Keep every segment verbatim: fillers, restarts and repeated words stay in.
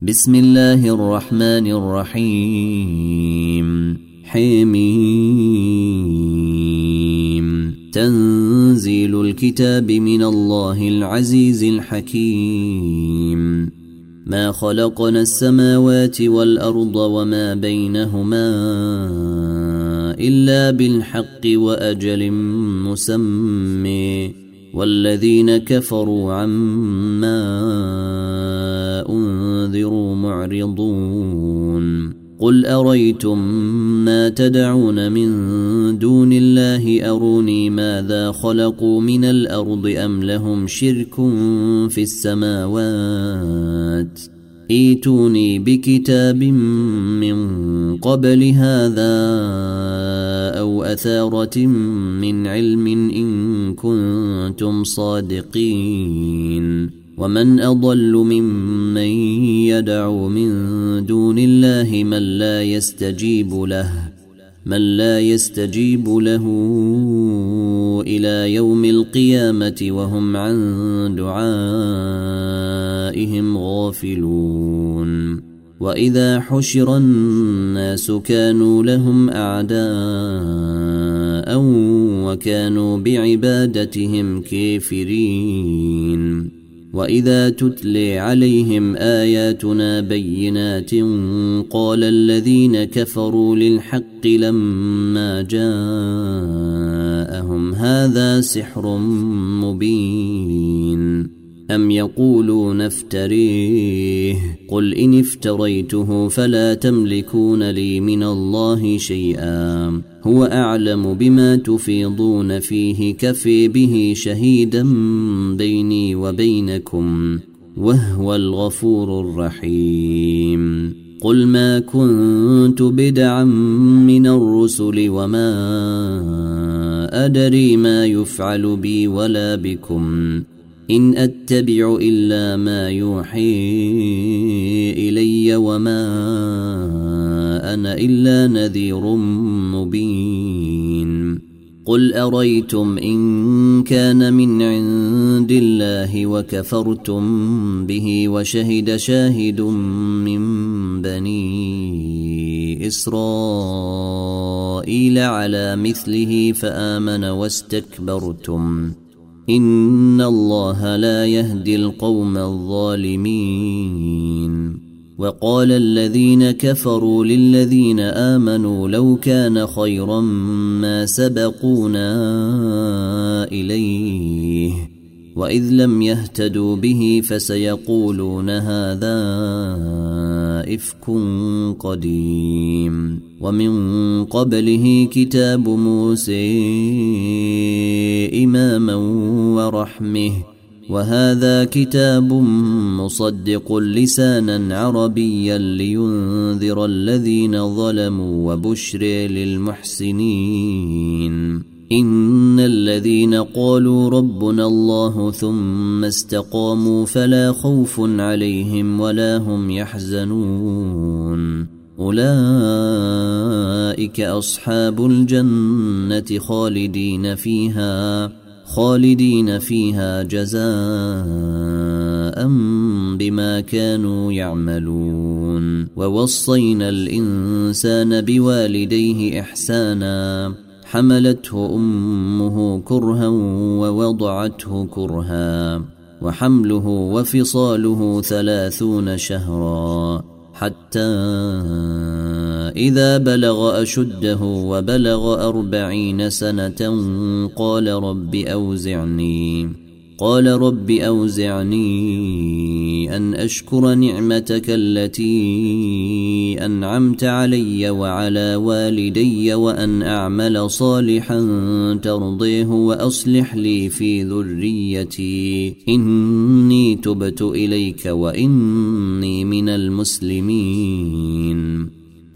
بسم الله الرحمن الرحيم حميم تنزيل الكتاب من الله العزيز الحكيم ما خلقنا السماوات والأرض وما بينهما إلا بالحق وأجل مسمى والذين كفروا عما أنذروا معرضون قل أريتم ما تدعون من دون الله أروني ماذا خلقوا من الأرض أم لهم شرك في السماوات ائتوني بكتاب من قبل هذا أو أثارة من علم إن كنتم صادقين ومن أضل ممن يدعو من دون الله من لا يستجيب له من لا يستجيب له إلى يوم القيامة وهم عن دعائهم غافلون وإذا حشر الناس كانوا لهم أعداء وكانوا بعبادتهم كافرين وإذا تتلي عليهم آياتنا بينات قال الذين كفروا للحق لما جاءهم هذا سحر مبين أم يقولون افتريه قل إن افتريته فلا تملكون لي من الله شيئا هو أعلم بما تفيضون فيه كفي به شهيدا بيني وبينكم وهو الغفور الرحيم قل ما كنت بدعا من الرسل وما أدري ما يفعل بي ولا بكم إن أتبع إلا ما يوحي إلي وما أنا إلا نذير مبين قل أريتم إن كان من عند الله وكفرتم به وشهد شاهد من بني إسرائيل على مثله فآمن واستكبرتم إن الله لا يهدي القوم الظالمين وقال الذين كفروا للذين آمنوا لو كان خيرا ما سبقونا إليه وإذ لم يهتدوا به فسيقولون هذا إفك قديم ومن قبله كتاب موسى إماما ورحمه وهذا كتاب مصدق لسانا عربيا لينذر الذين ظلموا وبشر للمحسنين إن الذين قالوا ربنا الله ثم استقاموا فلا خوف عليهم ولا هم يحزنون أولئك أصحاب الجنة خالدين فيها خالدين فيها جزاء بما كانوا يعملون ووصينا الإنسان بوالديه إحسانا حملته أمه كرها ووضعته كرها وحمله وفصاله ثلاثون شهرا حتى إذا بلغ أشده وبلغ أربعين سنة قال رب أوزعني قال رب أوزعني أن أشكر نعمتك التي أنعمت علي وعلى والدي وأن أعمل صالحا ترضيه وأصلح لي في ذريتي إني تبت إليك وإني من المسلمين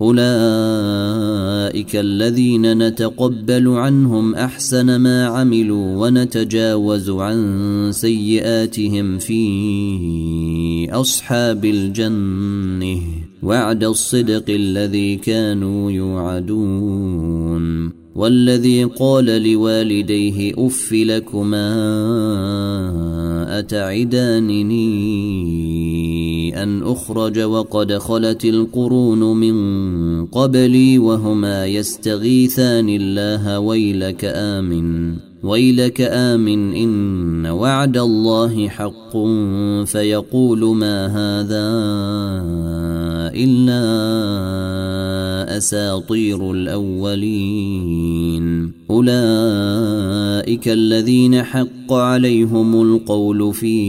أولئك الذين نتقبل عنهم أحسن ما عملوا ونتجاوز عن سيئاتهم في أصحاب الجنة وعد الصدق الذي كانوا يوعدون والذي قال لوالديه أف لكما أتعدانني أن أخرج وقد خلت القرون من قبلي وهما يستغيثان الله ويلك آمن ويلك آمن إن وعد الله حق فيقول ما هذا إلا أساطير الأولين أولئك الذين حق عليهم القول في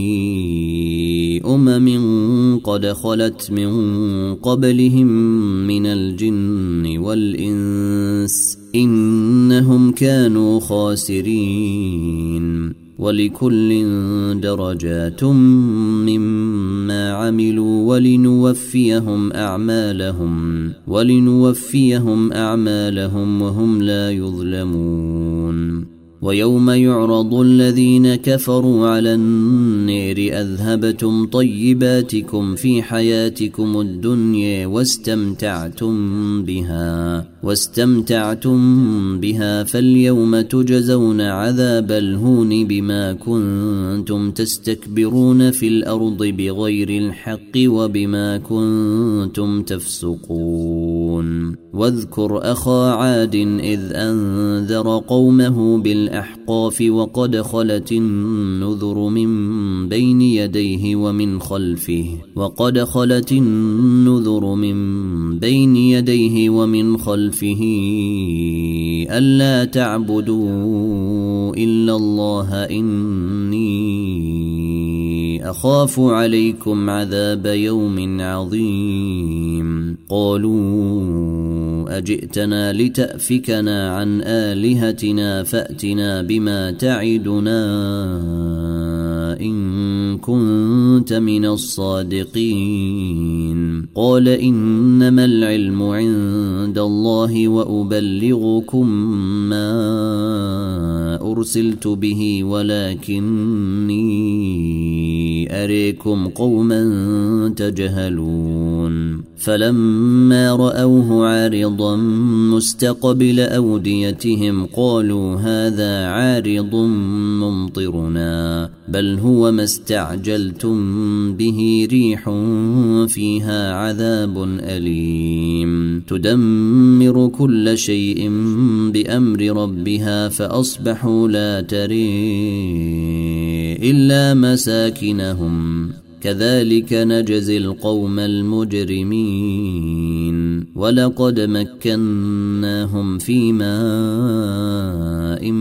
أمم قد خلت من قبلهم من الجن والإنس إنهم كانوا خاسرين ولكل درجات مما عملوا ولنوفيهم أعمالهم ولنوفيهم أعمالهم وهم لا يظلمون ويوم يعرض الذين كفروا على النار أذهبتم طيباتكم في حياتكم الدنيا واستمتعتم بها واستمتعتم بها فاليوم تجزون عذاب الهون بما كنتم تستكبرون في الأرض بغير الحق وبما كنتم تفسقون واذكر أخا عاد إذ أنذر قومه بالأحقاف وقد خلت النذر من بين يديه ومن خلفه وقد خلت النذر من بين يديه ومن خلفه ألا تعبدوا إلا الله إني أخاف عليكم عذاب يوم عظيم قالوا أجئتنا لتأفكنا عن آلهتنا فأتنا بما تعدنا إن كنت من الصادقين قال إنما العلم عند الله وأبلغكم ما أرسلت به ولكني أريكم قوما تجهلون فلما رأوه عارضا مستقبل أوديتهم قالوا هذا عارض ممطرنا بل هو ما استعجلتم به ريح فيها عذاب أليم تدمر كل شيء بأمر ربها فأصبحوا لا تري إلا مساكنهم كذلك نجزي القوم المجرمين ولقد مكناهم في ماء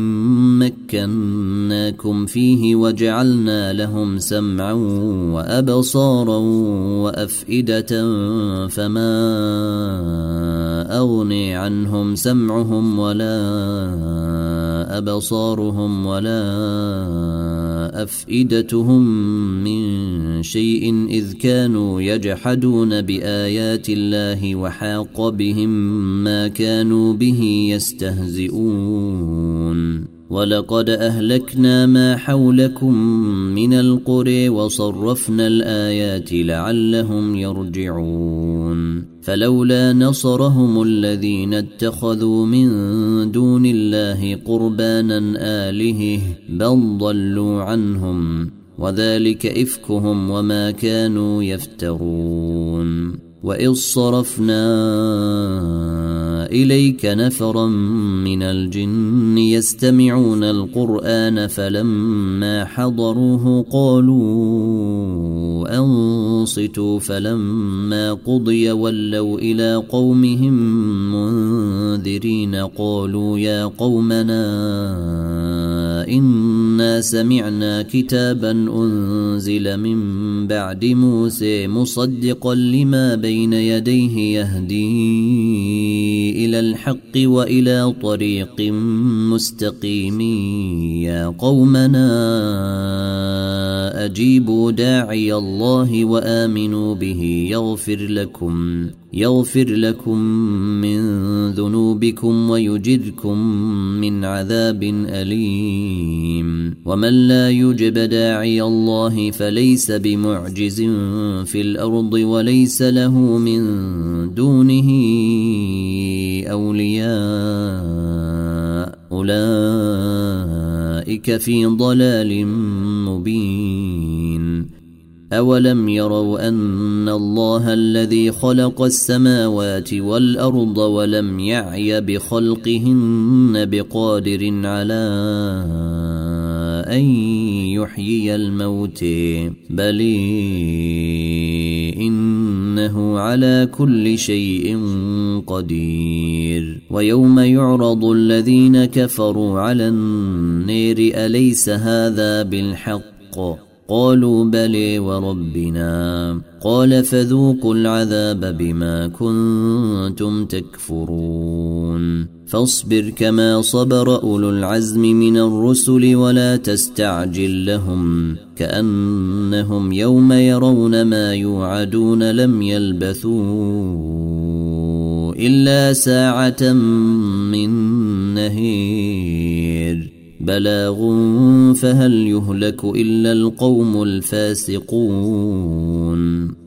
مكناكم فيه وجعلنا لهم سمعا وأبصارا وأفئدة فما أغني عنهم سمعهم ولا أبصارهم ولا أفئدتهم من شيء إذ كانوا يجحدون بآيات الله وحاق بهم ما كانوا به يستهزئون ولقد أهلكنا ما حولكم من القرى وصرفنا الآيات لعلهم يرجعون فلولا نصرهم الذين اتخذوا من دون الله قربانا آلهة بل ضلوا عنهم وذلك إفكهم وما كانوا يفترون وإذ صرفنا إليك نفرا من الجن يستمعون القرآن فلما حضروه قالوا أنصتوا فلما قضي ولوا إلى قومهم منذرين قالوا يا قومنا إنا سمعنا كتابا أنزل من بعد موسى مصدقا لما بين يديه يهدي إلى الحق وإلى طريق مستقيم يا قومنا أجيبوا داعي الله وآمنوا به يغفر لكم يغفر لكم من ذنوبكم ويجركم من عذاب أليم ومن لا يجب داعي الله فليس بمعجز في الأرض وليس له من دونه أولياء أولئك أولئك في ضلال مبين أولم يروا أن الله الذي خلق السماوات والأرض ولم يعي بخلقهن بقادر على أن يحيي الموت بل إنه على كل شيء قدير ويوم يعرض الذين كفروا على النار أليس هذا بالحق قالوا بلى وربنا قال فذوقوا العذاب بما كنتم تكفرون فاصبر كما صبر أولو العزم من الرسل ولا تستعجل لهم كأنهم يوم يرون ما يوعدون لم يلبثوا إلا ساعة من نهير بلاغ فهل يهلك إلا القوم الفاسقون